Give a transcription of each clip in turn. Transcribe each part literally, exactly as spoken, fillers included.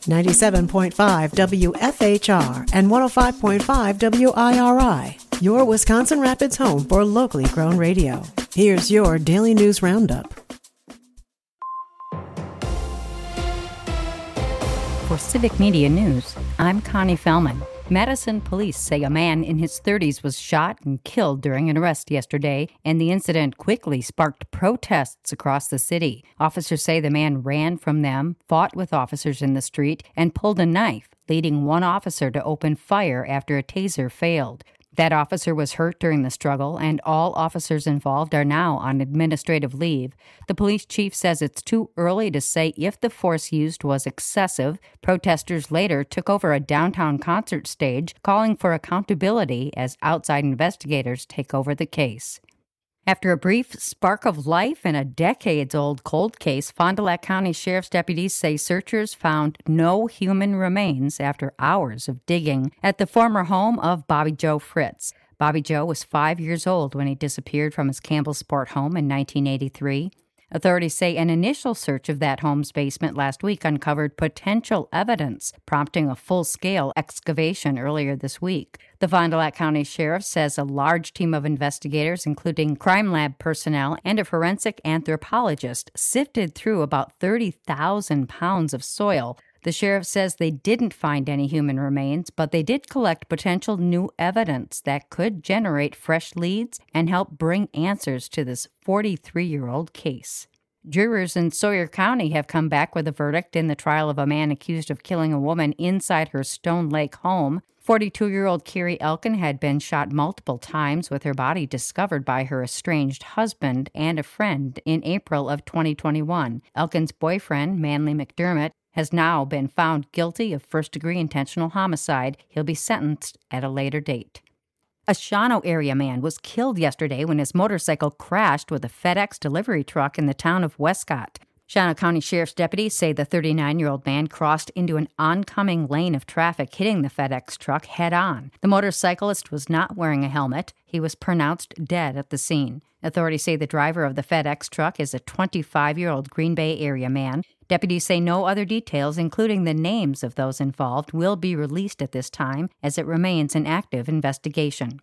ninety-seven point five W F H R and one oh five point five W I R I, your Wisconsin Rapids home for locally grown radio. Here's your Daily News Roundup. For Civic Media News, I'm Connie Fellman. Madison police say a man in his thirties was shot and killed during an arrest yesterday, and the incident quickly sparked protests across the city. Officers say the man ran from them, fought with officers in the street, and pulled a knife, leading one officer to open fire after a taser failed. That officer was hurt during the struggle, and all officers involved are now on administrative leave. The police chief says it's too early to say if the force used was excessive. Protesters later took over a downtown concert stage, calling for accountability as outside investigators take over the case. After a brief spark of life in a decades-old cold case, Fond du Lac County Sheriff's deputies say searchers found no human remains after hours of digging at the former home of Bobby Joe Fritz. Bobby Joe was five years old when he disappeared from his Campbellsport home in nineteen eighty-three. Authorities say an initial search of that home's basement last week uncovered potential evidence, prompting a full-scale excavation earlier this week. The Fond du Lac County Sheriff says a large team of investigators, including crime lab personnel and a forensic anthropologist, sifted through about thirty thousand pounds of soil. The sheriff says they didn't find any human remains, but they did collect potential new evidence that could generate fresh leads and help bring answers to this forty-three-year-old case. Jurors in Sawyer County have come back with a verdict in the trial of a man accused of killing a woman inside her Stone Lake home. forty-two-year-old Carrie Elkin had been shot multiple times, with her body discovered by her estranged husband and a friend in April of twenty twenty-one. Elkin's boyfriend, Manly McDermott, has now been found guilty of first-degree intentional homicide. He'll be sentenced at a later date. A Shawano area man was killed yesterday when his motorcycle crashed with a FedEx delivery truck in the town of Westcott. Shawano County Sheriff's deputies say the thirty-nine-year-old man crossed into an oncoming lane of traffic, hitting the FedEx truck head-on. The motorcyclist was not wearing a helmet. He was pronounced dead at the scene. Authorities say the driver of the FedEx truck is a twenty-five-year-old Green Bay area man. Deputies say no other details, including the names of those involved, will be released at this time, as it remains an active investigation.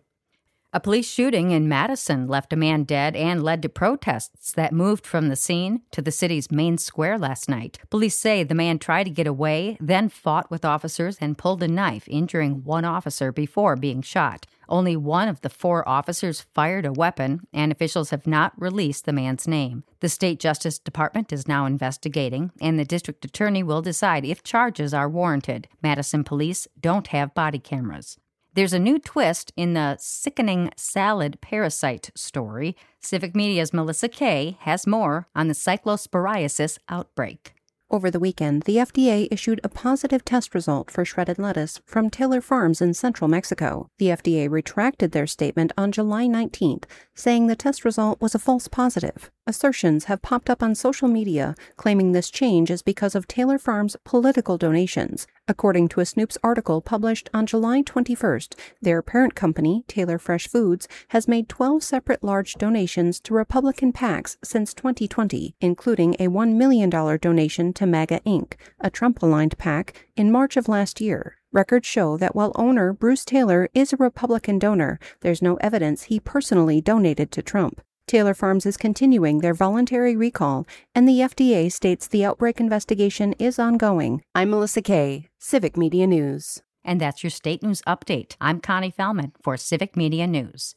A police shooting in Madison left a man dead and led to protests that moved from the scene to the city's main square last night. Police say the man tried to get away, then fought with officers and pulled a knife, injuring one officer before being shot. Only one of the four officers fired a weapon, and officials have not released the man's name. The State Justice Department is now investigating, and the district attorney will decide if charges are warranted. Madison police don't have body cameras. There's a new twist in the sickening salad parasite story. Civic Media's Melissa Kay has more on the cyclosporiasis outbreak. Over the weekend, the F D A issued a positive test result for shredded lettuce from Taylor Farms in central Mexico. The F D A retracted their statement on July nineteenth, saying the test result was a false positive. Assertions have popped up on social media claiming this change is because of Taylor Farms' political donations. According to a Snoops article published on July twenty-first, their parent company, Taylor Fresh Foods, has made twelve separate large donations to Republican PACs since twenty twenty, including a one million dollars donation to MAGA Incorporated, a Trump-aligned PAC, in March of last year. Records show that while owner Bruce Taylor is a Republican donor, there's no evidence he personally donated to Trump. Taylor Farms is continuing their voluntary recall, and the F D A states the outbreak investigation is ongoing. I'm Melissa Kay, Civic Media News. And that's your State News Update. I'm Connie Fellman for Civic Media News.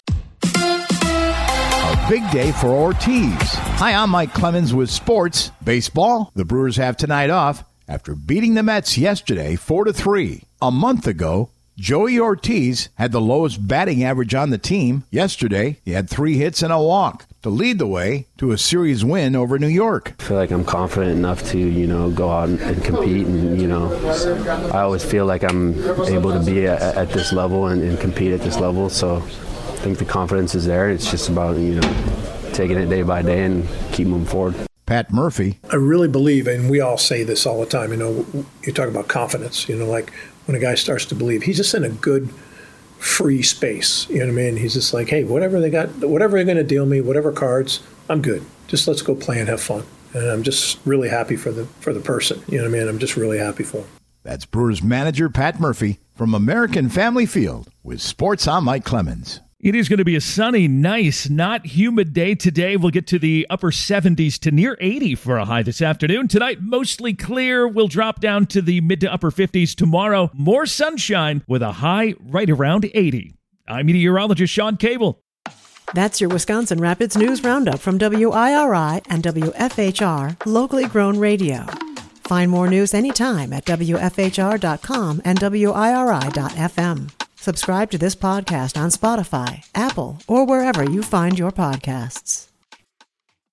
A big day for Ortiz. Hi, I'm Mike Clemens with sports. Baseball, the Brewers have tonight off after beating the Mets yesterday four to three. A month ago, Joey Ortiz had the lowest batting average on the team. Yesterday, he had three hits and a walk to lead the way to a series win over New York. I feel like I'm confident enough to, you know, go out and, and compete. And, you know, I always feel like I'm able to be at, at this level and, and compete at this level. So I think the confidence is there. It's just about, you know, taking it day by day and keep moving forward. Pat Murphy. I really believe, and we all say this all the time, you know, you talk about confidence, you know, like when a guy starts to believe, he's just in a good, free space. You know what I mean? He's just like, hey, whatever they got, whatever they're going to deal me, whatever cards, I'm good. Just let's go play and have fun. And I'm just really happy for the for the person. You know what I mean? I'm just really happy for him. That's Brewers manager Pat Murphy from American Family Field with sports. I'm Mike Clemens. It is going to be a sunny, nice, not humid day today. We'll get to the upper seventies to near eighty for a high this afternoon. Tonight, mostly clear. We'll drop down to the mid to upper fifties tomorrow. More sunshine with a high right around eighty. I'm meteorologist Sean Cable. That's your Wisconsin Rapids News Roundup from W I R I and W F H R, locally grown radio. Find more news anytime at W F H R dot com and W I R I dot F M. Subscribe to this podcast on Spotify, Apple, or wherever you find your podcasts.